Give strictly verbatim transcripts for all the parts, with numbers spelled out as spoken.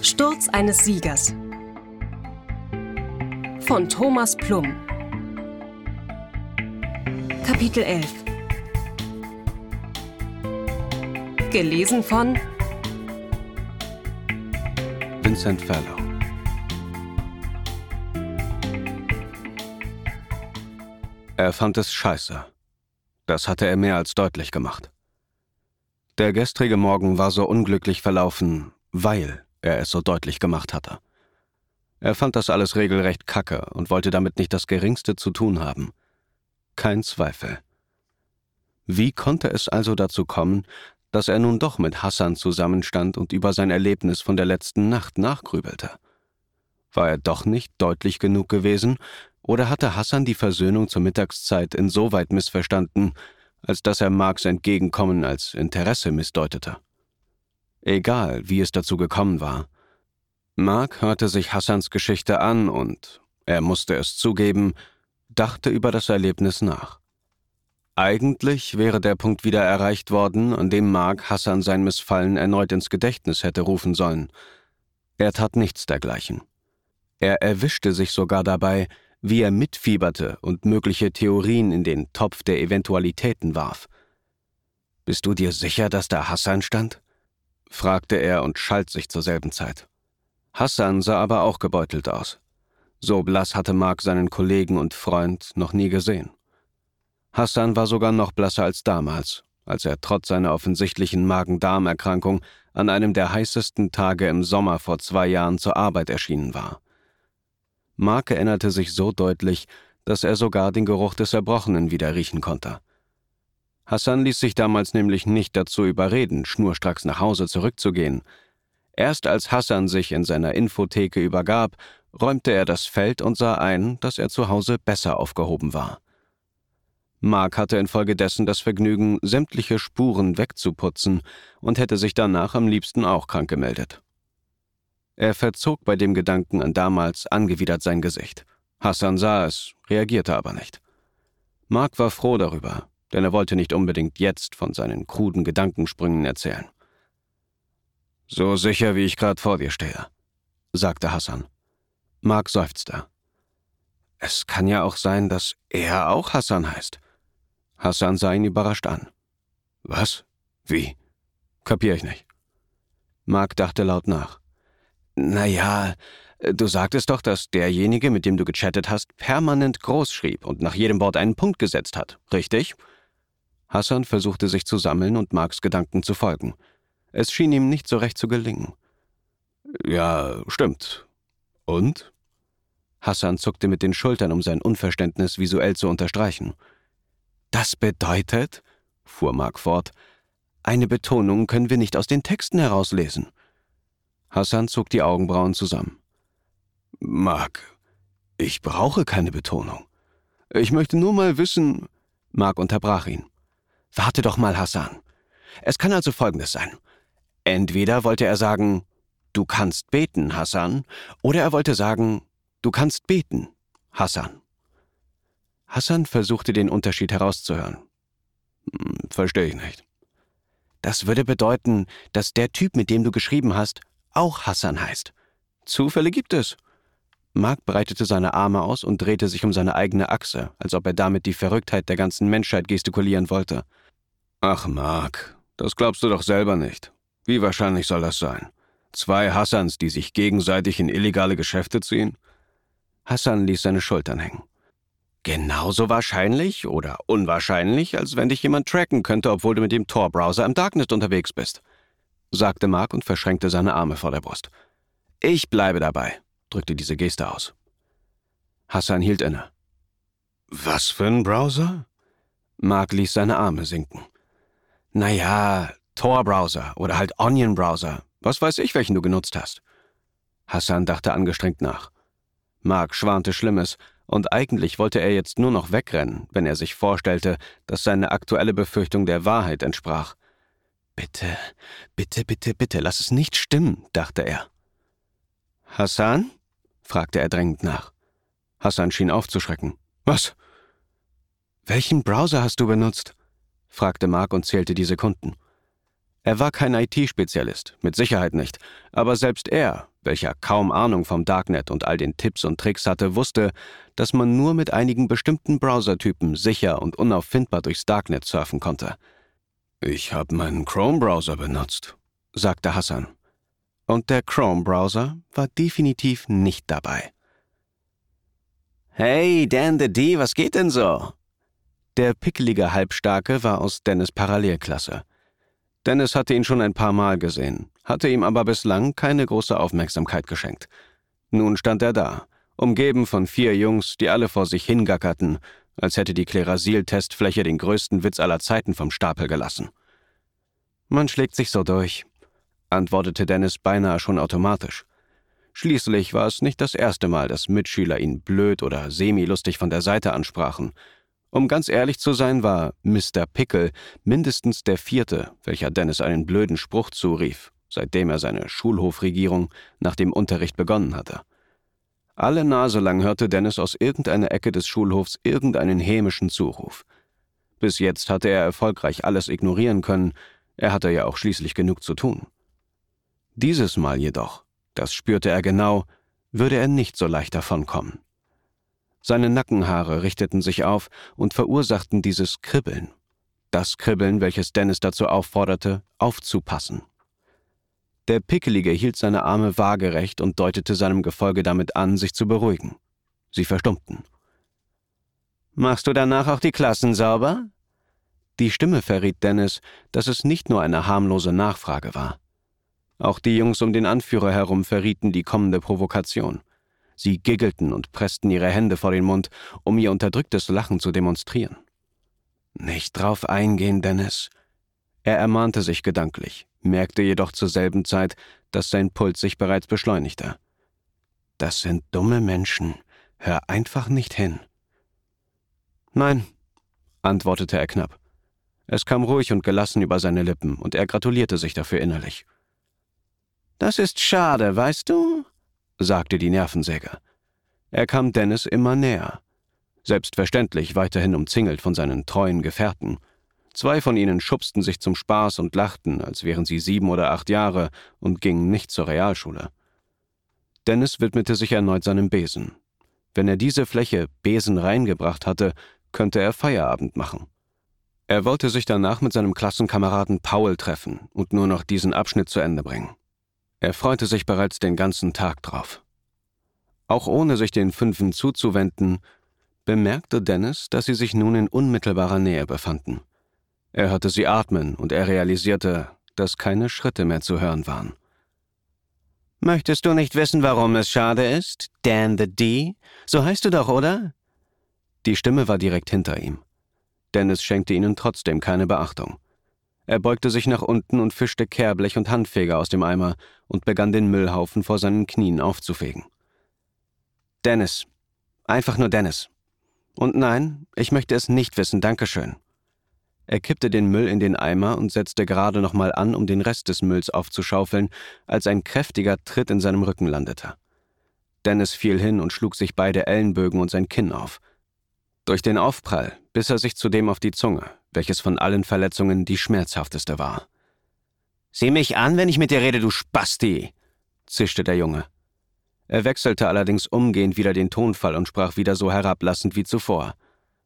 Sturz eines Siegers von Thomas Plum. Kapitel elf. Gelesen von Vincent Fellow. Er fand es scheiße. Das hatte er mehr als deutlich gemacht. Der gestrige Morgen war so unglücklich verlaufen, weil er es so deutlich gemacht hatte. Er fand das alles regelrecht kacke und wollte damit nicht das Geringste zu tun haben. Kein Zweifel. Wie konnte es also dazu kommen, dass er nun doch mit Hassan zusammenstand und über sein Erlebnis von der letzten Nacht nachgrübelte? War er doch nicht deutlich genug gewesen, oder hatte Hassan die Versöhnung zur Mittagszeit insoweit missverstanden, als dass er Marks Entgegenkommen als Interesse missdeutete? Egal, wie es dazu gekommen war. Mark hörte sich Hassans Geschichte an und, er musste es zugeben, dachte über das Erlebnis nach. Eigentlich wäre der Punkt wieder erreicht worden, an dem Mark Hassan sein Missfallen erneut ins Gedächtnis hätte rufen sollen. Er tat nichts dergleichen. Er erwischte sich sogar dabei, wie er mitfieberte und mögliche Theorien in den Topf der Eventualitäten warf. »Bist du dir sicher, dass da Hassan stand?« fragte er und schalt sich zur selben Zeit. Hassan sah aber auch gebeutelt aus. So blass hatte Mark seinen Kollegen und Freund noch nie gesehen. Hassan war sogar noch blasser als damals, als er trotz seiner offensichtlichen Magen-Darm-Erkrankung an einem der heißesten Tage im Sommer vor zwei Jahren zur Arbeit erschienen war. Mark erinnerte sich so deutlich, dass er sogar den Geruch des Erbrochenen wieder riechen konnte. Hassan ließ sich damals nämlich nicht dazu überreden, schnurstracks nach Hause zurückzugehen. Erst als Hassan sich in seiner Infotheke übergab, räumte er das Feld und sah ein, dass er zu Hause besser aufgehoben war. Mark hatte infolgedessen das Vergnügen, sämtliche Spuren wegzuputzen und hätte sich danach am liebsten auch krank gemeldet. Er verzog bei dem Gedanken an damals angewidert sein Gesicht. Hassan sah es, reagierte aber nicht. Mark war froh darüber, denn er wollte nicht unbedingt jetzt von seinen kruden Gedankensprüngen erzählen. »So sicher, wie ich gerade vor dir stehe«, sagte Hassan. Mark seufzte. »Es kann ja auch sein, dass er auch Hassan heißt.« Hassan sah ihn überrascht an. »Was? Wie? Kapier ich nicht.« Mark dachte laut nach. »Na ja, du sagtest doch, dass derjenige, mit dem du gechattet hast, permanent groß schrieb und nach jedem Wort einen Punkt gesetzt hat, richtig?« Hassan versuchte sich zu sammeln und Marks Gedanken zu folgen. Es schien ihm nicht so recht zu gelingen. »Ja, stimmt. Und?« Hassan zuckte mit den Schultern, um sein Unverständnis visuell zu unterstreichen. »Das bedeutet«, fuhr Mark fort, »eine Betonung können wir nicht aus den Texten herauslesen.« Hassan zog die Augenbrauen zusammen. »Mark, ich brauche keine Betonung. Ich möchte nur mal wissen...« Mark unterbrach ihn. »Warte doch mal, Hassan. Es kann also Folgendes sein. Entweder wollte er sagen, du kannst beten, Hassan, oder er wollte sagen, du kannst beten, Hassan.« Hassan versuchte den Unterschied herauszuhören. Hm, »Verstehe ich nicht.« »Das würde bedeuten, dass der Typ, mit dem du geschrieben hast, auch Hassan heißt. Zufälle gibt es.« Mark breitete seine Arme aus und drehte sich um seine eigene Achse, als ob er damit die Verrücktheit der ganzen Menschheit gestikulieren wollte. »Ach, Mark, das glaubst du doch selber nicht. Wie wahrscheinlich soll das sein? Zwei Hassans, die sich gegenseitig in illegale Geschäfte ziehen?« Hassan ließ seine Schultern hängen. »Genauso wahrscheinlich oder unwahrscheinlich, als wenn dich jemand tracken könnte, obwohl du mit dem Tor-Browser im Darknet unterwegs bist«, sagte Mark und verschränkte seine Arme vor der Brust. »Ich bleibe dabei«, drückte diese Geste aus. Hassan hielt inne. »Was für ein Browser?« Mark ließ seine Arme sinken. »Naja, Tor-Browser oder halt Onion-Browser. Was weiß ich, welchen du genutzt hast.« Hassan dachte angestrengt nach. Mark schwante Schlimmes, und eigentlich wollte er jetzt nur noch wegrennen, wenn er sich vorstellte, dass seine aktuelle Befürchtung der Wahrheit entsprach. »Bitte, bitte, bitte, bitte, lass es nicht stimmen«, dachte er. »Hassan?« fragte er drängend nach. Hassan schien aufzuschrecken. »Was?« »Welchen Browser hast du benutzt?« fragte Mark und zählte die Sekunden. Er war kein I T-Spezialist, mit Sicherheit nicht, aber selbst er, welcher kaum Ahnung vom Darknet und all den Tipps und Tricks hatte, wusste, dass man nur mit einigen bestimmten Browsertypen sicher und unauffindbar durchs Darknet surfen konnte. »Ich habe meinen Chrome-Browser benutzt«, sagte Hassan. Und der Chrome-Browser war definitiv nicht dabei. »Hey, Dan the D, was geht denn so?« Der pickelige Halbstarke war aus Dennis' Parallelklasse. Dennis hatte ihn schon ein paar Mal gesehen, hatte ihm aber bislang keine große Aufmerksamkeit geschenkt. Nun stand er da, umgeben von vier Jungs, die alle vor sich hingackerten, als hätte die Klerasil-Testfläche den größten Witz aller Zeiten vom Stapel gelassen. »Man schlägt sich so durch«, antwortete Dennis beinahe schon automatisch. Schließlich war es nicht das erste Mal, dass Mitschüler ihn blöd oder semi-lustig von der Seite ansprachen. Um ganz ehrlich zu sein, war Mister Pickle mindestens der vierte, welcher Dennis einen blöden Spruch zurief, seitdem er seine Schulhofregierung nach dem Unterricht begonnen hatte. Alle Nase lang hörte Dennis aus irgendeiner Ecke des Schulhofs irgendeinen hämischen Zuruf. Bis jetzt hatte er erfolgreich alles ignorieren können, er hatte ja auch schließlich genug zu tun. Dieses Mal jedoch, das spürte er genau, würde er nicht so leicht davonkommen. Seine Nackenhaare richteten sich auf und verursachten dieses Kribbeln. Das Kribbeln, welches Dennis dazu aufforderte, aufzupassen. Der Pickelige hielt seine Arme waagerecht und deutete seinem Gefolge damit an, sich zu beruhigen. Sie verstummten. »Machst du danach auch die Klassen sauber?« Die Stimme verriet Dennis, dass es nicht nur eine harmlose Nachfrage war. Auch die Jungs um den Anführer herum verrieten die kommende Provokation. Sie giggelten und pressten ihre Hände vor den Mund, um ihr unterdrücktes Lachen zu demonstrieren. »Nicht drauf eingehen, Dennis.« Er ermahnte sich gedanklich, merkte jedoch zur selben Zeit, dass sein Puls sich bereits beschleunigte. »Das sind dumme Menschen. Hör einfach nicht hin.« »Nein«, antwortete er knapp. Es kam ruhig und gelassen über seine Lippen, und er gratulierte sich dafür innerlich. »Das ist schade, weißt du?«, sagte die Nervensäge. Er kam Dennis immer näher. Selbstverständlich weiterhin umzingelt von seinen treuen Gefährten. Zwei von ihnen schubsten sich zum Spaß und lachten, als wären sie sieben oder acht Jahre und gingen nicht zur Realschule. Dennis widmete sich erneut seinem Besen. Wenn er diese Fläche Besen reingebracht hatte, könnte er Feierabend machen. Er wollte sich danach mit seinem Klassenkameraden Paul treffen und nur noch diesen Abschnitt zu Ende bringen. Er freute sich bereits den ganzen Tag drauf. Auch ohne sich den Fünfen zuzuwenden, bemerkte Dennis, dass sie sich nun in unmittelbarer Nähe befanden. Er hörte sie atmen und er realisierte, dass keine Schritte mehr zu hören waren. »Möchtest du nicht wissen, warum es schade ist? Dan the D? So heißt du doch, oder?« Die Stimme war direkt hinter ihm. Dennis schenkte ihnen trotzdem keine Beachtung. Er beugte sich nach unten und fischte Kehrblech und Handfeger aus dem Eimer und begann den Müllhaufen vor seinen Knien aufzufegen. »Dennis. Einfach nur Dennis. Und nein, ich möchte es nicht wissen, dankeschön.« Er kippte den Müll in den Eimer und setzte gerade noch mal an, um den Rest des Mülls aufzuschaufeln, als ein kräftiger Tritt in seinem Rücken landete. Dennis fiel hin und schlug sich beide Ellenbögen und sein Kinn auf. Durch den Aufprall biss er sich zudem auf die Zunge, welches von allen Verletzungen die schmerzhafteste war. »Sieh mich an, wenn ich mit dir rede, du Spasti«, zischte der Junge. Er wechselte allerdings umgehend wieder den Tonfall und sprach wieder so herablassend wie zuvor.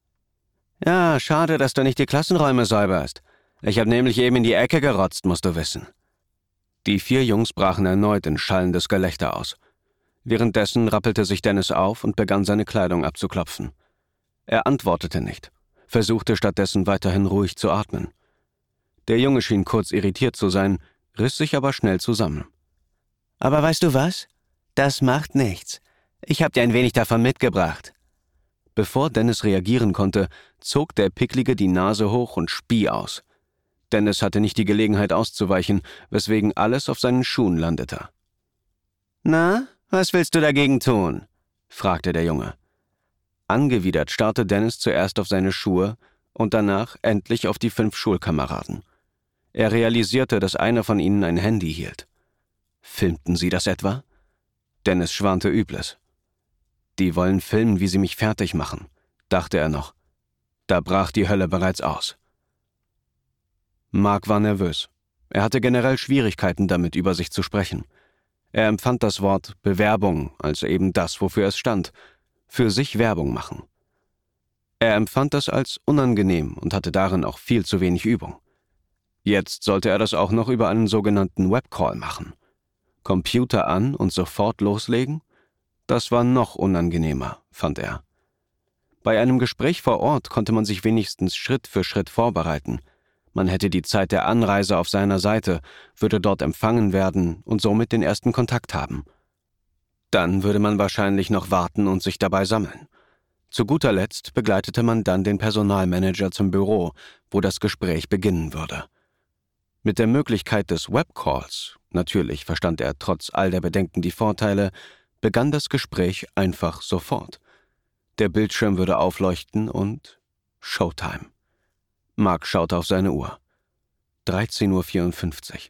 »Ja, schade, dass du nicht die Klassenräume säuberst. Ich habe nämlich eben in die Ecke gerotzt, musst du wissen.« Die vier Jungs brachen erneut in schallendes Gelächter aus. Währenddessen rappelte sich Dennis auf und begann seine Kleidung abzuklopfen. Er antwortete nicht, versuchte stattdessen weiterhin ruhig zu atmen. Der Junge schien kurz irritiert zu sein, riss sich aber schnell zusammen. »Aber weißt du was? Das macht nichts. Ich habe dir ein wenig davon mitgebracht.« Bevor Dennis reagieren konnte, zog der Picklige die Nase hoch und spie aus. Dennis hatte nicht die Gelegenheit auszuweichen, weswegen alles auf seinen Schuhen landete. »Na, was willst du dagegen tun?« fragte der Junge. Angewidert starrte Dennis zuerst auf seine Schuhe und danach endlich auf die fünf Schulkameraden. Er realisierte, dass einer von ihnen ein Handy hielt. Filmten sie das etwa? Dennis schwante Übles. »Die wollen filmen, wie sie mich fertig machen«, dachte er noch. Da brach die Hölle bereits aus. Mark war nervös. Er hatte generell Schwierigkeiten damit, über sich zu sprechen. Er empfand das Wort Bewerbung als eben das, wofür es stand: für sich Werbung machen. Er empfand das als unangenehm und hatte darin auch viel zu wenig Übung. Jetzt sollte er das auch noch über einen sogenannten Webcall machen. Computer an und sofort loslegen? Das war noch unangenehmer, fand er. Bei einem Gespräch vor Ort konnte man sich wenigstens Schritt für Schritt vorbereiten. Man hätte die Zeit der Anreise auf seiner Seite, würde dort empfangen werden und somit den ersten Kontakt haben. Dann würde man wahrscheinlich noch warten und sich dabei sammeln. Zu guter Letzt begleitete man dann den Personalmanager zum Büro, wo das Gespräch beginnen würde. Mit der Möglichkeit des Webcalls, natürlich verstand er trotz all der Bedenken die Vorteile, begann das Gespräch einfach sofort. Der Bildschirm würde aufleuchten und Showtime. Mark schaute auf seine Uhr. dreizehn Uhr vierundfünfzig.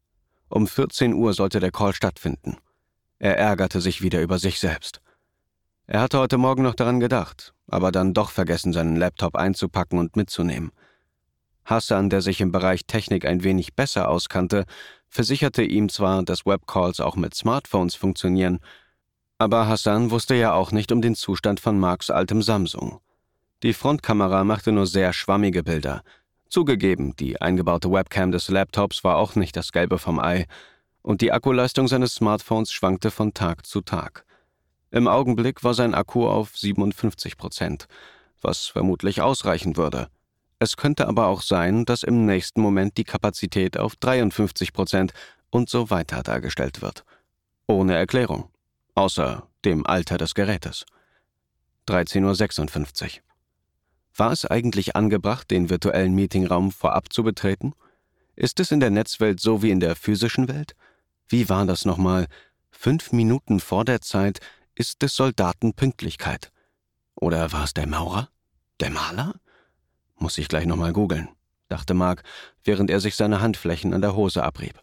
Um vierzehn Uhr sollte der Call stattfinden. Er ärgerte sich wieder über sich selbst. Er hatte heute Morgen noch daran gedacht, aber dann doch vergessen, seinen Laptop einzupacken und mitzunehmen. Hassan, der sich im Bereich Technik ein wenig besser auskannte, versicherte ihm zwar, dass Webcalls auch mit Smartphones funktionieren, aber Hassan wusste ja auch nicht um den Zustand von Marks altem Samsung. Die Frontkamera machte nur sehr schwammige Bilder. Zugegeben, die eingebaute Webcam des Laptops war auch nicht das Gelbe vom Ei, und die Akkuleistung seines Smartphones schwankte von Tag zu Tag. Im Augenblick war sein Akku auf siebenundfünfzig Prozent, was vermutlich ausreichen würde. Es könnte aber auch sein, dass im nächsten Moment die Kapazität auf dreiundfünfzig Prozent und so weiter dargestellt wird. Ohne Erklärung. Außer dem Alter des Gerätes. dreizehn Uhr sechsundfünfzig. War es eigentlich angebracht, den virtuellen Meetingraum vorab zu betreten? Ist es in der Netzwelt so wie in der physischen Welt? Wie war das nochmal? Fünf Minuten vor der Zeit ist des Soldaten Pünktlichkeit. Oder war es der Maurer? Der Maler? Muss ich gleich nochmal googeln, dachte Mark, während er sich seine Handflächen an der Hose abrieb.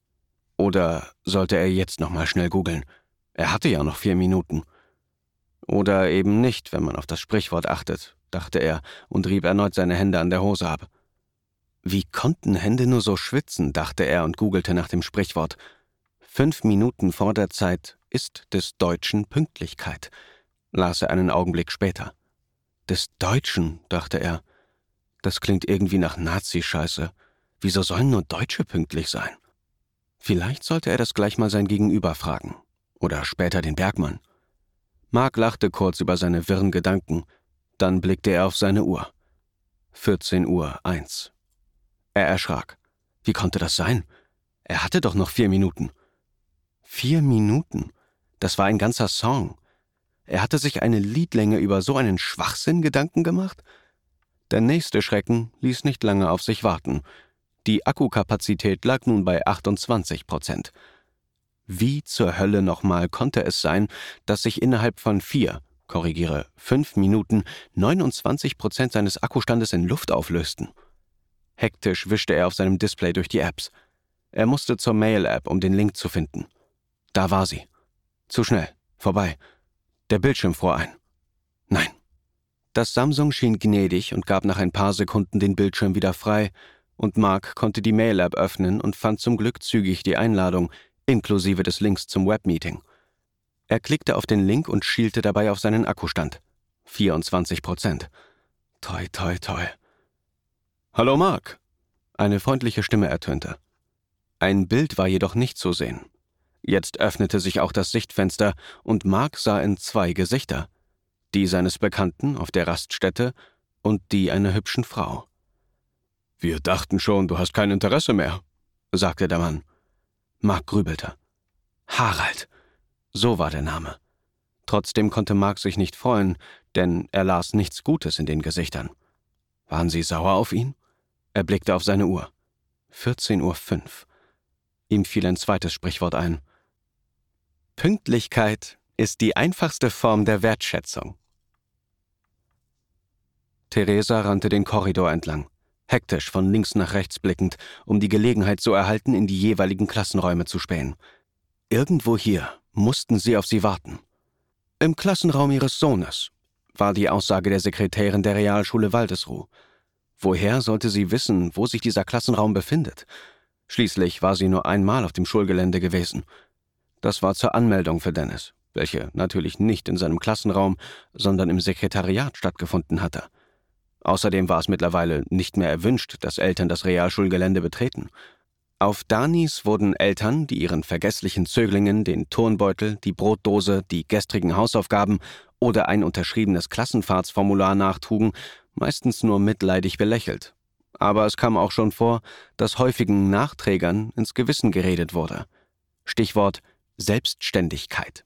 Oder sollte er jetzt nochmal schnell googeln? Er hatte ja noch vier Minuten. Oder eben nicht, wenn man auf das Sprichwort achtet, dachte er und rieb erneut seine Hände an der Hose ab. Wie konnten Hände nur so schwitzen, dachte er und googelte nach dem Sprichwort. Fünf Minuten vor der Zeit ist des Deutschen Pünktlichkeit, las er einen Augenblick später. Des Deutschen, dachte er. Das klingt irgendwie nach Nazi-Scheiße. Wieso sollen nur Deutsche pünktlich sein? Vielleicht sollte er das gleich mal sein Gegenüber fragen. Oder später den Bergmann. Mark lachte kurz über seine wirren Gedanken. Dann blickte er auf seine Uhr. vierzehn Uhr eins. Er erschrak. Wie konnte das sein? Er hatte doch noch vier Minuten. Vier Minuten? Das war ein ganzer Song. Er hatte sich eine Liedlänge über so einen Schwachsinn Gedanken gemacht? Der nächste Schrecken ließ nicht lange auf sich warten. Die Akkukapazität lag nun bei achtundzwanzig Prozent. Wie zur Hölle nochmal konnte es sein, dass sich innerhalb von vier, korrigiere, fünf Minuten neunundzwanzig Prozent seines Akkustandes in Luft auflösten? Hektisch wischte er auf seinem Display durch die Apps. Er musste zur Mail-App, um den Link zu finden. Da war sie. Zu schnell. Vorbei. Der Bildschirm fror ein. Nein. Das Samsung schien gnädig und gab nach ein paar Sekunden den Bildschirm wieder frei, und Mark konnte die Mail-App öffnen und fand zum Glück zügig die Einladung, inklusive des Links zum Webmeeting. Er klickte auf den Link und schielte dabei auf seinen Akkustand. vierundzwanzig Prozent. Toi, toi, toi. »Hallo Mark«, eine freundliche Stimme ertönte. Ein Bild war jedoch nicht zu sehen. Jetzt öffnete sich auch das Sichtfenster und Mark sah in zwei Gesichter. Die seines Bekannten auf der Raststätte und die einer hübschen Frau. »Wir dachten schon, du hast kein Interesse mehr«, sagte der Mann. Mark grübelte. Harald, so war der Name. Trotzdem konnte Mark sich nicht freuen, denn er las nichts Gutes in den Gesichtern. Waren sie sauer auf ihn? Er blickte auf seine Uhr. vierzehn Uhr fünf. Ihm fiel ein zweites Sprichwort ein. Pünktlichkeit ist die einfachste Form der Wertschätzung. Theresa rannte den Korridor entlang, hektisch von links nach rechts blickend, um die Gelegenheit zu erhalten, in die jeweiligen Klassenräume zu spähen. Irgendwo hier mussten sie auf sie warten. Im Klassenraum ihres Sohnes, war die Aussage der Sekretärin der Realschule Waldesruh. Woher sollte sie wissen, wo sich dieser Klassenraum befindet? Schließlich war sie nur einmal auf dem Schulgelände gewesen. Das war zur Anmeldung für Dennis, welche natürlich nicht in seinem Klassenraum, sondern im Sekretariat stattgefunden hatte. Außerdem war es mittlerweile nicht mehr erwünscht, dass Eltern das Realschulgelände betreten. Auf Danis wurden Eltern, die ihren vergesslichen Zöglingen den Turnbeutel, die Brotdose, die gestrigen Hausaufgaben oder ein unterschriebenes Klassenfahrtsformular nachtrugen, meistens nur mitleidig belächelt. Aber es kam auch schon vor, dass häufigen Nachträgern ins Gewissen geredet wurde. Stichwort Selbstständigkeit.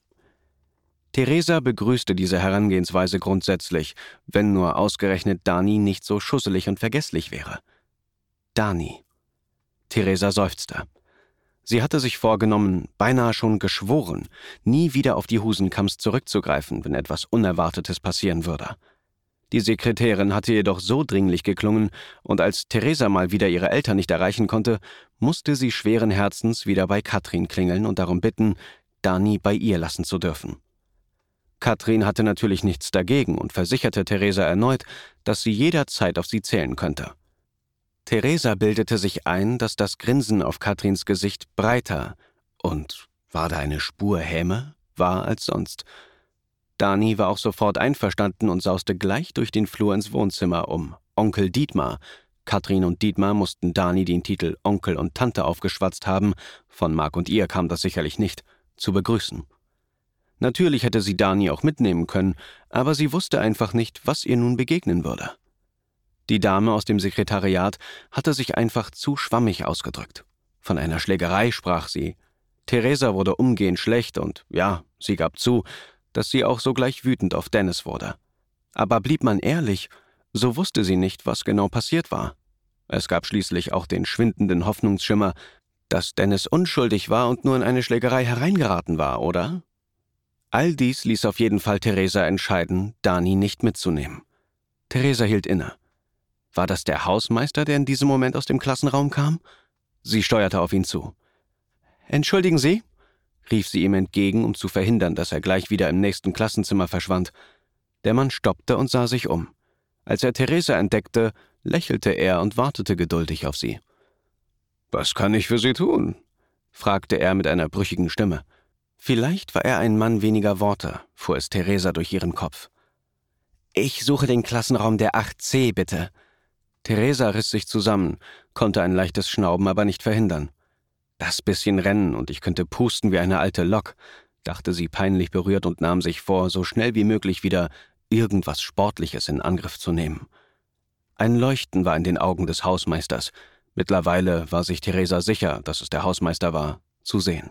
Theresa begrüßte diese Herangehensweise grundsätzlich, wenn nur ausgerechnet Dani nicht so schusselig und vergesslich wäre. Dani. Theresa seufzte. Sie hatte sich vorgenommen, beinahe schon geschworen, nie wieder auf die Husenkamms zurückzugreifen, wenn etwas Unerwartetes passieren würde. Die Sekretärin hatte jedoch so dringlich geklungen, und als Theresa mal wieder ihre Eltern nicht erreichen konnte, musste sie schweren Herzens wieder bei Katrin klingeln und darum bitten, Dani bei ihr lassen zu dürfen. Katrin hatte natürlich nichts dagegen und versicherte Theresa erneut, dass sie jederzeit auf sie zählen könnte. Theresa bildete sich ein, dass das Grinsen auf Katrins Gesicht breiter und, war da eine Spur Häme, war als sonst. Dani war auch sofort einverstanden und sauste gleich durch den Flur ins Wohnzimmer, um Onkel Dietmar, Katrin und Dietmar mussten Dani den Titel Onkel und Tante aufgeschwatzt haben, von Marc und ihr kam das sicherlich nicht, zu begrüßen. Natürlich hätte sie Dani auch mitnehmen können, aber sie wusste einfach nicht, was ihr nun begegnen würde. Die Dame aus dem Sekretariat hatte sich einfach zu schwammig ausgedrückt. Von einer Schlägerei sprach sie. Theresa wurde umgehend schlecht und, ja, sie gab zu, dass sie auch sogleich wütend auf Dennis wurde. Aber blieb man ehrlich, so wusste sie nicht, was genau passiert war. Es gab schließlich auch den schwindenden Hoffnungsschimmer, dass Dennis unschuldig war und nur in eine Schlägerei hereingeraten war, oder? All dies ließ auf jeden Fall Theresa entscheiden, Dani nicht mitzunehmen. Theresa hielt inne. War das der Hausmeister, der in diesem Moment aus dem Klassenraum kam? Sie steuerte auf ihn zu. »Entschuldigen Sie?« rief sie ihm entgegen, um zu verhindern, dass er gleich wieder im nächsten Klassenzimmer verschwand. Der Mann stoppte und sah sich um. Als er Theresa entdeckte, lächelte er und wartete geduldig auf sie. »Was kann ich für Sie tun?« fragte er mit einer brüchigen Stimme. Vielleicht war er ein Mann weniger Worte, fuhr es Theresa durch ihren Kopf. »Ich suche den Klassenraum der acht C, bitte.« Theresa riss sich zusammen, konnte ein leichtes Schnauben aber nicht verhindern. »Das bisschen Rennen und ich könnte pusten wie eine alte Lok«, dachte sie peinlich berührt und nahm sich vor, so schnell wie möglich wieder irgendwas Sportliches in Angriff zu nehmen. Ein Leuchten war in den Augen des Hausmeisters. Mittlerweile war sich Theresa sicher, dass es der Hausmeister war, zu sehen.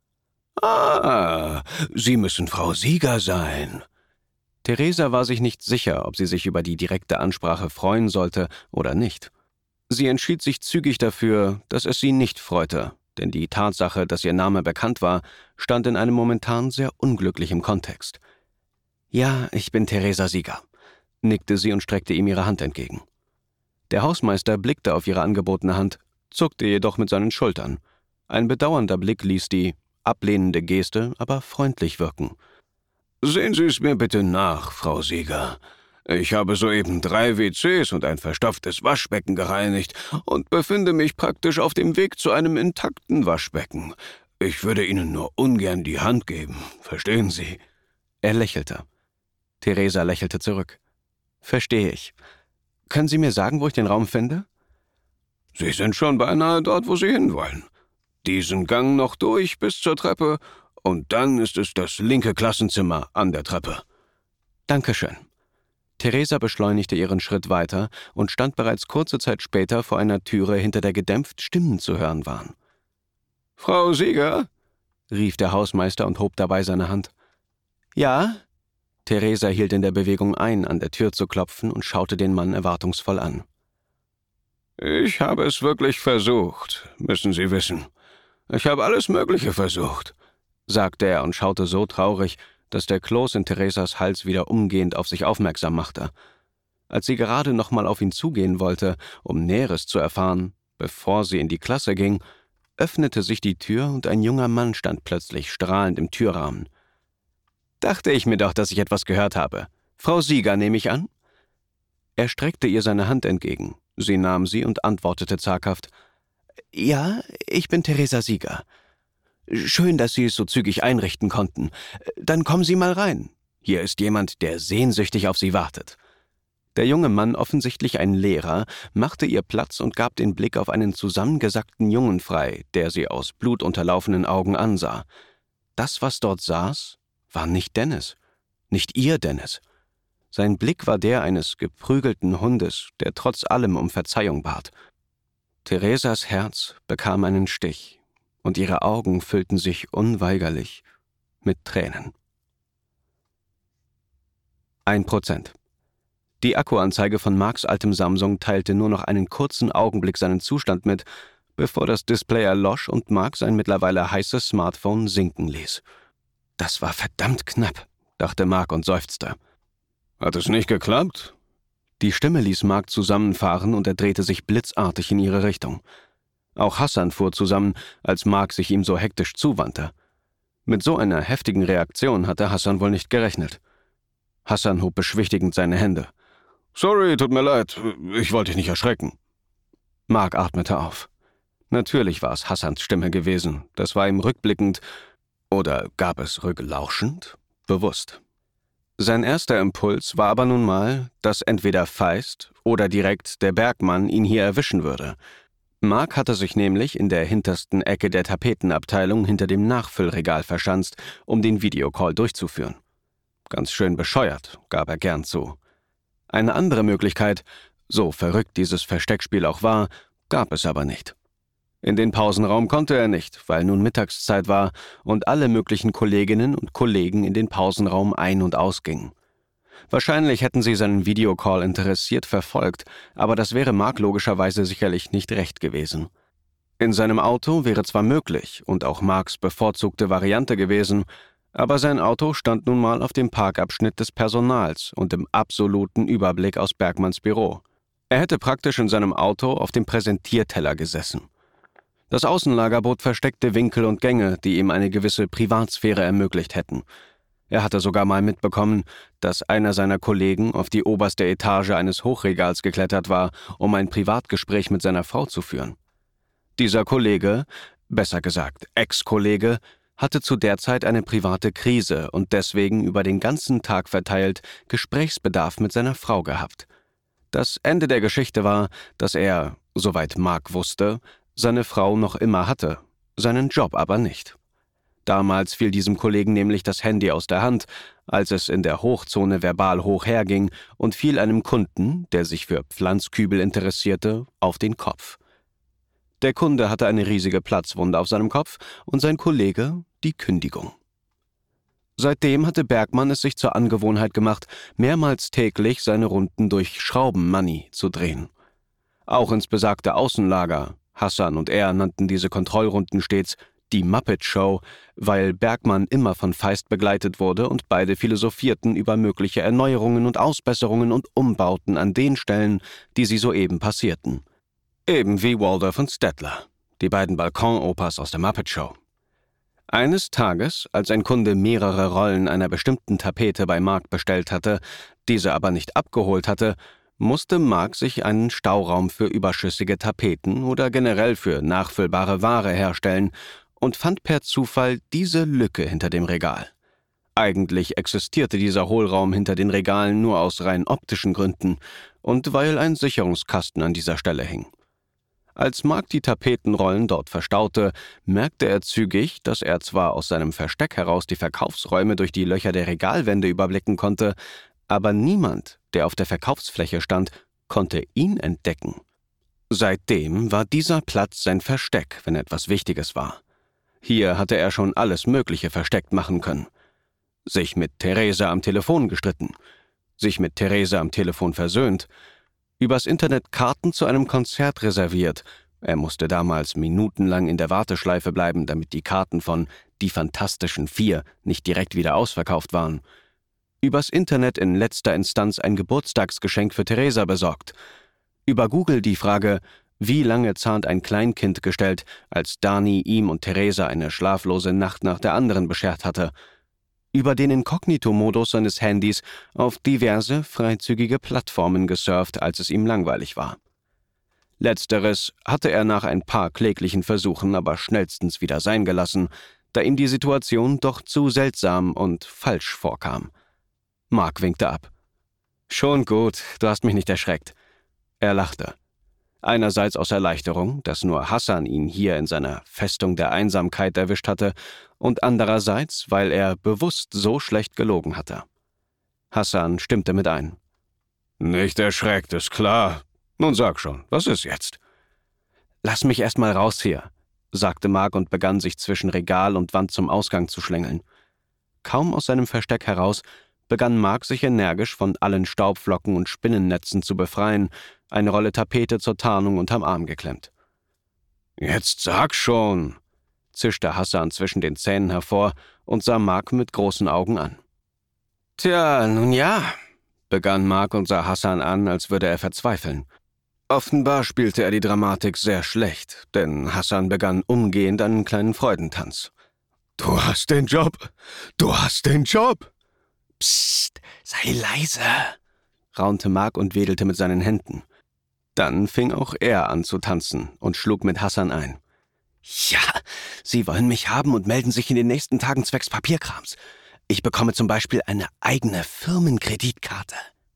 »Ah, Sie müssen Frau Sieger sein.« Theresa war sich nicht sicher, ob sie sich über die direkte Ansprache freuen sollte oder nicht. Sie entschied sich zügig dafür, dass es sie nicht freute, denn die Tatsache, dass ihr Name bekannt war, stand in einem momentan sehr unglücklichen Kontext. »Ja, ich bin Theresa Sieger«, nickte sie und streckte ihm ihre Hand entgegen. Der Hausmeister blickte auf ihre angebotene Hand, zuckte jedoch mit seinen Schultern. Ein bedauernder Blick ließ die ablehnende Geste aber freundlich wirken. »Sehen Sie es mir bitte nach, Frau Sieger. Ich habe soeben drei W Cs und ein verstopftes Waschbecken gereinigt und befinde mich praktisch auf dem Weg zu einem intakten Waschbecken. Ich würde Ihnen nur ungern die Hand geben, verstehen Sie?« Er lächelte. Theresa lächelte zurück. »Verstehe ich. Können Sie mir sagen, wo ich den Raum finde?« »Sie sind schon beinahe dort, wo Sie hinwollen. Diesen Gang noch durch bis zur Treppe, und dann ist es das linke Klassenzimmer an der Treppe.« »Dankeschön.« Theresa beschleunigte ihren Schritt weiter und stand bereits kurze Zeit später vor einer Türe, hinter der gedämpft Stimmen zu hören waren. »Frau Sieger?« rief der Hausmeister und hob dabei seine Hand. »Ja?« Theresa hielt in der Bewegung ein, an der Tür zu klopfen und schaute den Mann erwartungsvoll an. »Ich habe es wirklich versucht, müssen Sie wissen. Ich habe alles Mögliche versucht«, sagte er und schaute so traurig, dass der Kloß in Theresas Hals wieder umgehend auf sich aufmerksam machte. Als sie gerade noch mal auf ihn zugehen wollte, um Näheres zu erfahren, bevor sie in die Klasse ging, öffnete sich die Tür und ein junger Mann stand plötzlich strahlend im Türrahmen. »Dachte ich mir doch, dass ich etwas gehört habe. Frau Sieger, nehme ich an?« Er streckte ihr seine Hand entgegen. Sie nahm sie und antwortete zaghaft, »Ja, ich bin Theresa Sieger.« »Schön, dass Sie es so zügig einrichten konnten. Dann kommen Sie mal rein. Hier ist jemand, der sehnsüchtig auf Sie wartet.« Der junge Mann, offensichtlich ein Lehrer, machte ihr Platz und gab den Blick auf einen zusammengesackten Jungen frei, der sie aus blutunterlaufenen Augen ansah. Das, was dort saß, war nicht Dennis, nicht ihr Dennis. Sein Blick war der eines geprügelten Hundes, der trotz allem um Verzeihung bat. Theresas Herz bekam einen Stich, und ihre Augen füllten sich unweigerlich mit Tränen. Ein Prozent. Die Akkuanzeige von Marks altem Samsung teilte nur noch einen kurzen Augenblick seinen Zustand mit, bevor das Display erlosch und Mark sein mittlerweile heißes Smartphone sinken ließ. »Das war verdammt knapp«, dachte Mark und seufzte. »Hat es nicht geklappt?« Die Stimme ließ Mark zusammenfahren und er drehte sich blitzartig in ihre Richtung. Auch Hassan fuhr zusammen, als Mark sich ihm so hektisch zuwandte. Mit so einer heftigen Reaktion hatte Hassan wohl nicht gerechnet. Hassan hob beschwichtigend seine Hände. »Sorry, tut mir leid, ich wollte dich nicht erschrecken.« Mark atmete auf. Natürlich war es Hassans Stimme gewesen, das war ihm rückblickend, oder gab es rücklauschend, bewusst. Sein erster Impuls war aber nun mal, dass entweder Feist oder direkt der Bergmann ihn hier erwischen würde. Mark hatte sich nämlich in der hintersten Ecke der Tapetenabteilung hinter dem Nachfüllregal verschanzt, um den Videocall durchzuführen. Ganz schön bescheuert, gab er gern zu. Eine andere Möglichkeit, so verrückt dieses Versteckspiel auch war, gab es aber nicht. In den Pausenraum konnte er nicht, weil nun Mittagszeit war und alle möglichen Kolleginnen und Kollegen in den Pausenraum ein- und ausgingen. Wahrscheinlich hätten sie seinen Videocall interessiert verfolgt, aber das wäre Mark logischerweise sicherlich nicht recht gewesen. In seinem Auto wäre zwar möglich und auch Marks bevorzugte Variante gewesen, aber sein Auto stand nun mal auf dem Parkabschnitt des Personals und im absoluten Überblick aus Bergmanns Büro. Er hätte praktisch in seinem Auto auf dem Präsentierteller gesessen. Das Außenlager bot versteckte Winkel und Gänge, die ihm eine gewisse Privatsphäre ermöglicht hätten. Er hatte sogar mal mitbekommen, dass einer seiner Kollegen auf die oberste Etage eines Hochregals geklettert war, um ein Privatgespräch mit seiner Frau zu führen. Dieser Kollege, besser gesagt Ex-Kollege, hatte zu der Zeit eine private Krise und deswegen über den ganzen Tag verteilt Gesprächsbedarf mit seiner Frau gehabt. Das Ende der Geschichte war, dass er, soweit Mark wusste, seine Frau noch immer hatte, seinen Job aber nicht. Damals fiel diesem Kollegen nämlich das Handy aus der Hand, als es in der Hochzone verbal hoch herging und fiel einem Kunden, der sich für Pflanzkübel interessierte, auf den Kopf. Der Kunde hatte eine riesige Platzwunde auf seinem Kopf und sein Kollege die Kündigung. Seitdem hatte Bergmann es sich zur Angewohnheit gemacht, mehrmals täglich seine Runden durch Schraubenmoney zu drehen. Auch ins besagte Außenlager, Hassan und er nannten diese Kontrollrunden stets die Muppet Show, weil Bergmann immer von Feist begleitet wurde und beide philosophierten über mögliche Erneuerungen und Ausbesserungen und Umbauten an den Stellen, die sie soeben passierten. Eben wie Waldorf und Stettler, die beiden Balkonopas aus der Muppet Show. Eines Tages, als ein Kunde mehrere Rollen einer bestimmten Tapete bei Mark bestellt hatte, diese aber nicht abgeholt hatte, musste Mark sich einen Stauraum für überschüssige Tapeten oder generell für nachfüllbare Ware herstellen und fand per Zufall diese Lücke hinter dem Regal. Eigentlich existierte dieser Hohlraum hinter den Regalen nur aus rein optischen Gründen und weil ein Sicherungskasten an dieser Stelle hing. Als Mark die Tapetenrollen dort verstaute, merkte er zügig, dass er zwar aus seinem Versteck heraus die Verkaufsräume durch die Löcher der Regalwände überblicken konnte, aber niemand, der auf der Verkaufsfläche stand, konnte ihn entdecken. Seitdem war dieser Platz sein Versteck, wenn etwas Wichtiges war. Hier hatte er schon alles Mögliche versteckt machen können. Sich mit Theresa am Telefon gestritten, sich mit Theresa am Telefon versöhnt, übers Internet Karten zu einem Konzert reserviert. Er musste damals minutenlang in der Warteschleife bleiben, damit die Karten von Die Fantastischen Vier nicht direkt wieder ausverkauft waren. Übers Internet in letzter Instanz ein Geburtstagsgeschenk für Theresa besorgt. Über Google die Frage, wie lange zahnt ein Kleinkind gestellt, als Dani ihm und Theresa eine schlaflose Nacht nach der anderen beschert hatte. Über den Inkognito-Modus seines Handys auf diverse freizügige Plattformen gesurft, als es ihm langweilig war. Letzteres hatte er nach ein paar kläglichen Versuchen aber schnellstens wieder sein gelassen, da ihm die Situation doch zu seltsam und falsch vorkam. Mark winkte ab. »Schon gut, du hast mich nicht erschreckt.« Er lachte. Einerseits aus Erleichterung, dass nur Hassan ihn hier in seiner Festung der Einsamkeit erwischt hatte, und andererseits, weil er bewusst so schlecht gelogen hatte. Hassan stimmte mit ein. »Nicht erschreckt, ist klar. Nun sag schon, was ist jetzt?« »Lass mich erst mal raus hier«, sagte Mark und begann sich zwischen Regal und Wand zum Ausgang zu schlängeln. Kaum aus seinem Versteck heraus begann Mark sich energisch von allen Staubflocken und Spinnennetzen zu befreien, eine Rolle Tapete zur Tarnung unterm Arm geklemmt. »Jetzt sag schon«, zischte Hassan zwischen den Zähnen hervor und sah Mark mit großen Augen an. »Tja, nun ja«, begann Mark und sah Hassan an, als würde er verzweifeln. Offenbar spielte er die Dramatik sehr schlecht, denn Hassan begann umgehend einen kleinen Freudentanz. »Du hast den Job! Du hast den Job!« »Psst, sei leise«, raunte Mark und wedelte mit seinen Händen. Dann fing auch er an zu tanzen und schlug mit Hassan ein. »Ja, Sie wollen mich haben und melden sich in den nächsten Tagen zwecks Papierkrams. Ich bekomme zum Beispiel eine eigene Firmenkreditkarte.«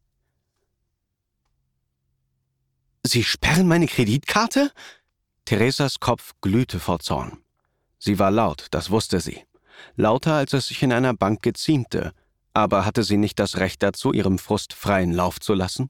»Sie sperren meine Kreditkarte?« Theresas Kopf glühte vor Zorn. Sie war laut, das wusste sie. Lauter, als es sich in einer Bank geziemte. Aber hatte sie nicht das Recht dazu, ihrem Frust freien Lauf zu lassen?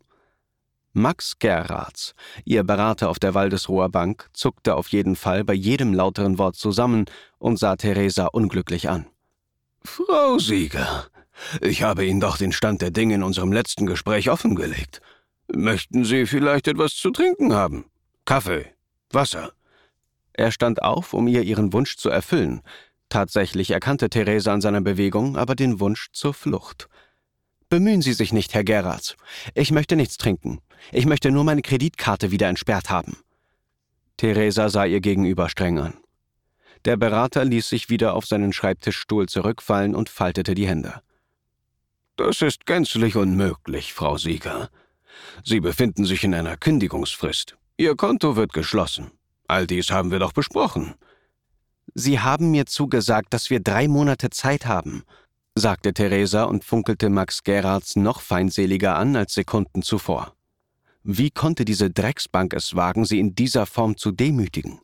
Max Gerratz, ihr Berater auf der Waldesruher Bank, zuckte auf jeden Fall bei jedem lauteren Wort zusammen und sah Theresa unglücklich an. »Frau Sieger, ich habe Ihnen doch den Stand der Dinge in unserem letzten Gespräch offengelegt. Möchten Sie vielleicht etwas zu trinken haben? Kaffee? Wasser?« Er stand auf, um ihr ihren Wunsch zu erfüllen. Tatsächlich erkannte Theresa an seiner Bewegung aber den Wunsch zur Flucht. »Bemühen Sie sich nicht, Herr Gerratz. Ich möchte nichts trinken. Ich möchte nur meine Kreditkarte wieder entsperrt haben.« Theresa sah ihr gegenüber streng an. Der Berater ließ sich wieder auf seinen Schreibtischstuhl zurückfallen und faltete die Hände. »Das ist gänzlich unmöglich, Frau Sieger. Sie befinden sich in einer Kündigungsfrist. Ihr Konto wird geschlossen. All dies haben wir doch besprochen.« »Sie haben mir zugesagt, dass wir drei Monate Zeit haben«, sagte Theresa und funkelte Max Gerratz noch feindseliger an als Sekunden zuvor. Wie konnte diese Drecksbank es wagen, sie in dieser Form zu demütigen?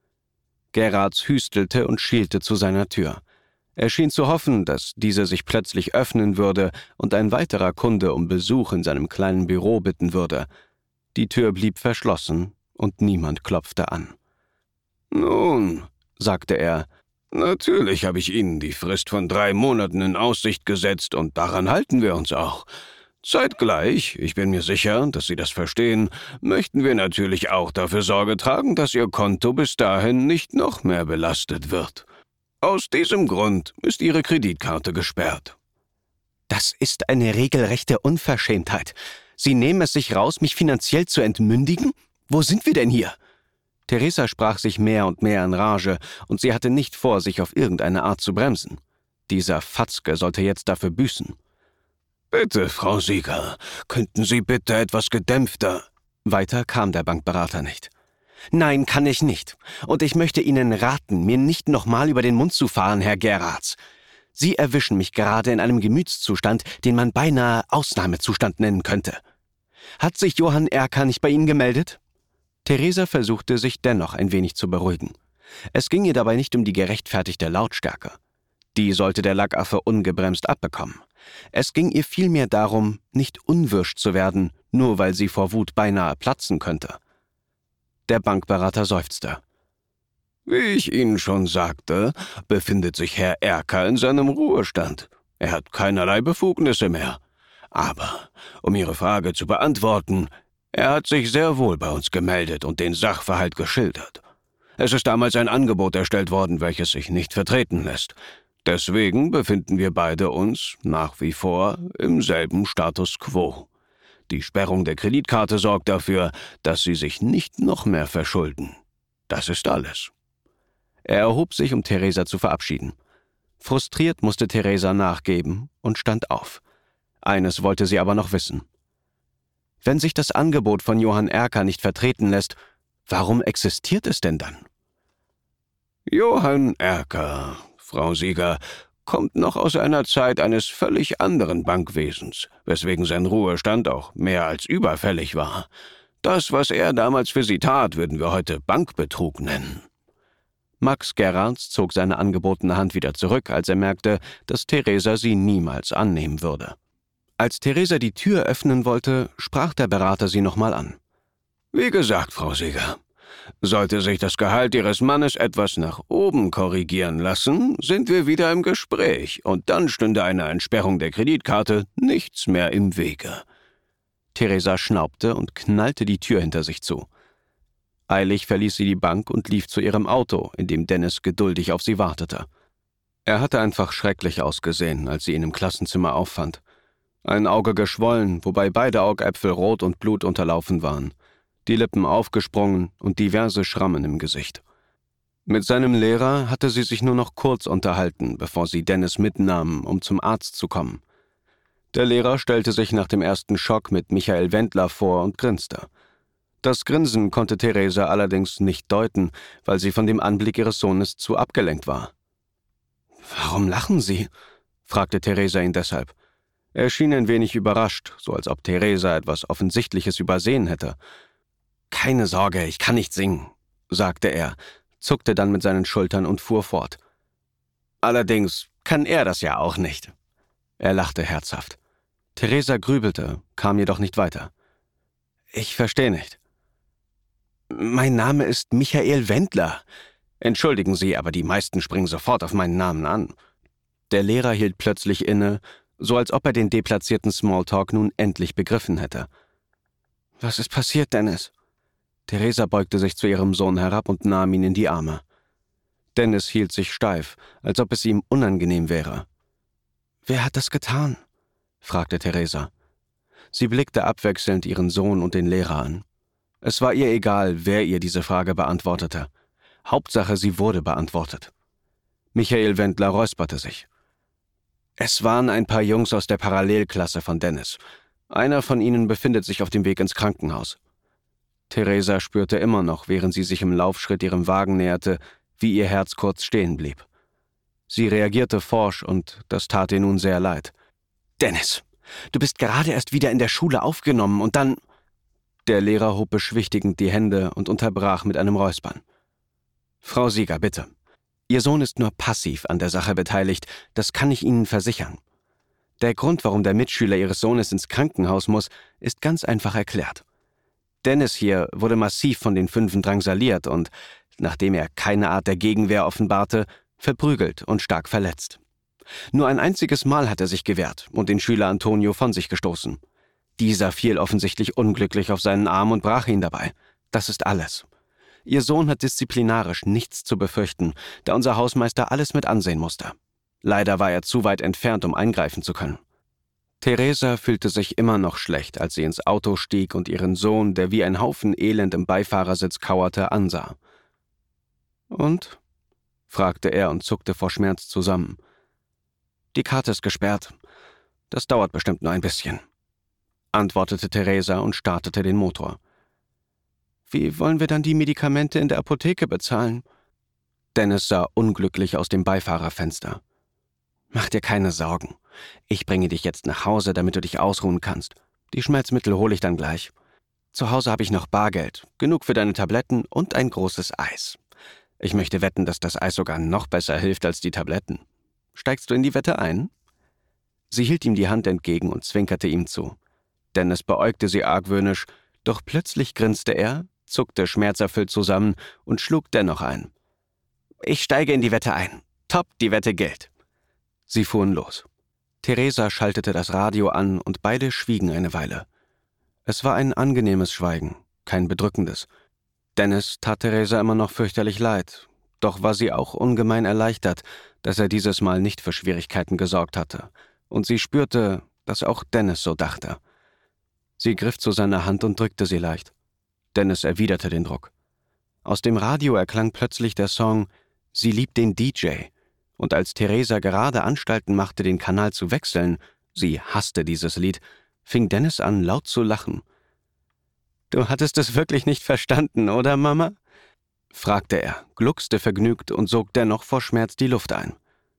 Gerratz hüstelte und schielte zu seiner Tür. Er schien zu hoffen, dass diese sich plötzlich öffnen würde und ein weiterer Kunde um Besuch in seinem kleinen Büro bitten würde. Die Tür blieb verschlossen und niemand klopfte an. »Nun«, sagte er, »natürlich habe ich Ihnen die Frist von drei Monaten in Aussicht gesetzt und daran halten wir uns auch. Zeitgleich, ich bin mir sicher, dass Sie das verstehen, möchten wir natürlich auch dafür Sorge tragen, dass Ihr Konto bis dahin nicht noch mehr belastet wird. Aus diesem Grund ist Ihre Kreditkarte gesperrt.« »Das ist eine regelrechte Unverschämtheit. Sie nehmen es sich raus, mich finanziell zu entmündigen? Wo sind wir denn hier?« Theresa sprach sich mehr und mehr in Rage, und sie hatte nicht vor, sich auf irgendeine Art zu bremsen. Dieser Fatzke sollte jetzt dafür büßen. »Bitte, Frau Sieger, könnten Sie bitte etwas gedämpfter?« Weiter kam der Bankberater nicht. »Nein, kann ich nicht. Und ich möchte Ihnen raten, mir nicht nochmal über den Mund zu fahren, Herr Gerratz. Sie erwischen mich gerade in einem Gemütszustand, den man beinahe Ausnahmezustand nennen könnte. Hat sich Johann Erker nicht bei Ihnen gemeldet?« Theresa versuchte, sich dennoch ein wenig zu beruhigen. Es ging ihr dabei nicht um die gerechtfertigte Lautstärke. Die sollte der Lackaffe ungebremst abbekommen. Es ging ihr vielmehr darum, nicht unwirsch zu werden, nur weil sie vor Wut beinahe platzen könnte. Der Bankberater seufzte. »Wie ich Ihnen schon sagte, befindet sich Herr Erker in seinem Ruhestand. Er hat keinerlei Befugnisse mehr. Aber, um Ihre Frage zu beantworten, er hat sich sehr wohl bei uns gemeldet und den Sachverhalt geschildert. Es ist damals ein Angebot erstellt worden, welches sich nicht vertreten lässt. Deswegen befinden wir beide uns, nach wie vor, im selben Status quo. Die Sperrung der Kreditkarte sorgt dafür, dass Sie sich nicht noch mehr verschulden. Das ist alles.« Er erhob sich, um Theresa zu verabschieden. Frustriert musste Theresa nachgeben und stand auf. Eines wollte sie aber noch wissen. Wenn sich das Angebot von Johann Erker nicht vertreten lässt, warum existiert es denn dann? »Johann Erker«, Frau Sieger, kommt noch aus einer Zeit eines völlig anderen Bankwesens, weswegen sein Ruhestand auch mehr als überfällig war. Das, was er damals für Sie tat, würden wir heute Bankbetrug nennen.« Max Gerards zog seine angebotene Hand wieder zurück, als er merkte, dass Theresa sie niemals annehmen würde. Als Theresa die Tür öffnen wollte, sprach der Berater sie nochmal an. »Wie gesagt, Frau Sieger, sollte sich das Gehalt Ihres Mannes etwas nach oben korrigieren lassen, sind wir wieder im Gespräch, und dann stünde einer Entsperrung der Kreditkarte nichts mehr im Wege.« Theresa schnaubte und knallte die Tür hinter sich zu. Eilig verließ sie die Bank und lief zu ihrem Auto, in dem Dennis geduldig auf sie wartete. Er hatte einfach schrecklich ausgesehen, als sie ihn im Klassenzimmer auffand. Ein Auge geschwollen, wobei beide Augäpfel rot und blutunterlaufen waren, die Lippen aufgesprungen und diverse Schrammen im Gesicht. Mit seinem Lehrer hatte sie sich nur noch kurz unterhalten, bevor sie Dennis mitnahmen, um zum Arzt zu kommen. Der Lehrer stellte sich nach dem ersten Schock mit Michael Wendler vor und grinste. Das Grinsen konnte Theresa allerdings nicht deuten, weil sie von dem Anblick ihres Sohnes zu abgelenkt war. »Warum lachen Sie?« fragte Theresa ihn deshalb. Er schien ein wenig überrascht, so als ob Theresa etwas Offensichtliches übersehen hätte. »Keine Sorge, ich kann nicht singen«, sagte er, zuckte dann mit seinen Schultern und fuhr fort. »Allerdings kann er das ja auch nicht.« Er lachte herzhaft. Theresa grübelte, kam jedoch nicht weiter. »Ich verstehe nicht.« »Mein Name ist Michael Wendler. Entschuldigen Sie, aber die meisten springen sofort auf meinen Namen an.« Der Lehrer hielt plötzlich inne, so als ob er den deplatzierten Smalltalk nun endlich begriffen hätte. »Was ist passiert, Dennis?« Theresa beugte sich zu ihrem Sohn herab und nahm ihn in die Arme. Dennis hielt sich steif, als ob es ihm unangenehm wäre. »Wer hat das getan?« fragte Theresa. Sie blickte abwechselnd ihren Sohn und den Lehrer an. Es war ihr egal, wer ihr diese Frage beantwortete. Hauptsache, sie wurde beantwortet. Michael Wendler räusperte sich. »Es waren ein paar Jungs aus der Parallelklasse von Dennis. Einer von ihnen befindet sich auf dem Weg ins Krankenhaus.« Theresa spürte immer noch, während sie sich im Laufschritt ihrem Wagen näherte, wie ihr Herz kurz stehen blieb. Sie reagierte forsch und das tat ihr nun sehr leid. »Dennis, du bist gerade erst wieder in der Schule aufgenommen und dann...« Der Lehrer hob beschwichtigend die Hände und unterbrach mit einem Räuspern. »Frau Sieger, bitte. Ihr Sohn ist nur passiv an der Sache beteiligt, das kann ich Ihnen versichern. Der Grund, warum der Mitschüler Ihres Sohnes ins Krankenhaus muss, ist ganz einfach erklärt. Dennis hier wurde massiv von den Fünfen drangsaliert und, nachdem er keine Art der Gegenwehr offenbarte, verprügelt und stark verletzt. Nur ein einziges Mal hat er sich gewehrt und den Schüler Antonio von sich gestoßen. Dieser fiel offensichtlich unglücklich auf seinen Arm und brach ihn dabei. Das ist alles. Ihr Sohn hat disziplinarisch nichts zu befürchten, da unser Hausmeister alles mit ansehen musste. Leider war er zu weit entfernt, um eingreifen zu können.« Theresa fühlte sich immer noch schlecht, als sie ins Auto stieg und ihren Sohn, der wie ein Haufen Elend im Beifahrersitz kauerte, ansah. »Und?« fragte er und zuckte vor Schmerz zusammen. »Die Karte ist gesperrt. Das dauert bestimmt nur ein bisschen«, antwortete Theresa und startete den Motor. »Wie wollen wir dann die Medikamente in der Apotheke bezahlen?« Dennis sah unglücklich aus dem Beifahrerfenster. »Mach dir keine Sorgen. Ich bringe dich jetzt nach Hause, damit du dich ausruhen kannst. Die Schmerzmittel hole ich dann gleich. Zu Hause habe ich noch Bargeld, genug für deine Tabletten und ein großes Eis. Ich möchte wetten, dass das Eis sogar noch besser hilft als die Tabletten. Steigst du in die Wette ein?« Sie hielt ihm die Hand entgegen und zwinkerte ihm zu. Dennis beäugte sie argwöhnisch, doch plötzlich grinste er, zuckte schmerzerfüllt zusammen und schlug dennoch ein. »Ich steige in die Wette ein. Top, die Wette gilt.« Sie fuhren los. Theresa schaltete das Radio an und beide schwiegen eine Weile. Es war ein angenehmes Schweigen, kein bedrückendes. Dennis tat Theresa immer noch fürchterlich leid, doch war sie auch ungemein erleichtert, dass er dieses Mal nicht für Schwierigkeiten gesorgt hatte, und sie spürte, dass auch Dennis so dachte. Sie griff zu seiner Hand und drückte sie leicht. Dennis erwiderte den Druck. Aus dem Radio erklang plötzlich der Song »Sie liebt den D J«, und als Theresa gerade Anstalten machte, den Kanal zu wechseln, sie hasste dieses Lied, fing Dennis an, laut zu lachen. »Du hattest es wirklich nicht verstanden, oder, Mama?« fragte er, gluckste vergnügt und sog dennoch vor Schmerz die Luft ein.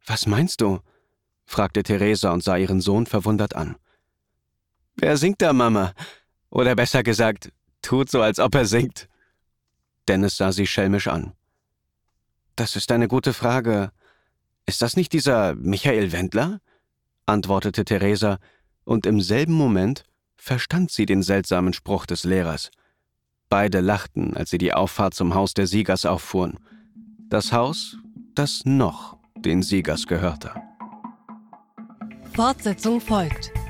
»Was meinst du?« fragte Theresa und sah ihren Sohn verwundert an. »Wer singt da, Mama? Oder besser gesagt, tut so, als ob er singt.« Dennis sah sie schelmisch an. »Das ist eine gute Frage. Ist das nicht dieser Michael Wendler?« antwortete Theresa, und im selben Moment verstand sie den seltsamen Spruch des Lehrers. Beide lachten, als sie die Auffahrt zum Haus der Siegers auffuhren. Das Haus, das noch den Siegers gehörte. Fortsetzung folgt.